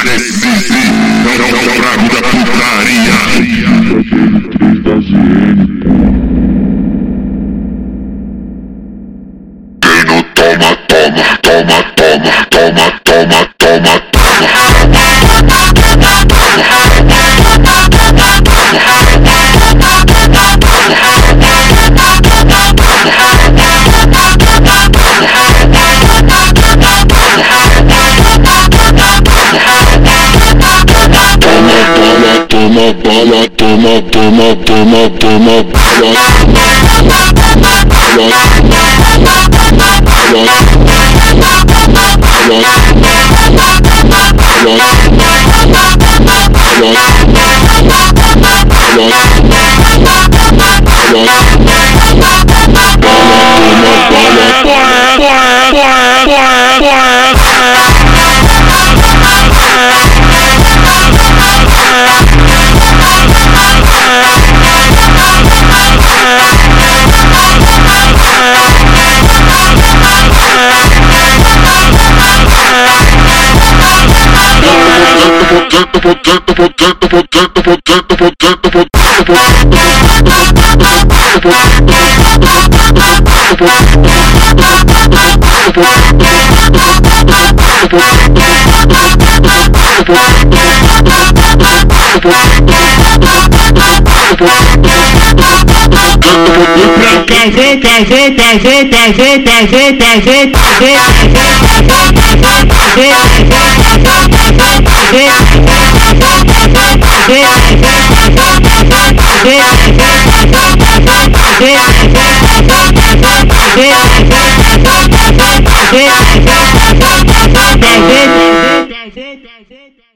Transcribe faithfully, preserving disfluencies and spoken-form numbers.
Desce, não, não, não, pra vida putaria. três da G N. Quem não toma, toma, toma, toma, toma, toma, toma, toma. Toma bala, toma, toma, toma, toma bala, Prazer, prazer, prazer, prazer, prazer, prazer, prazer.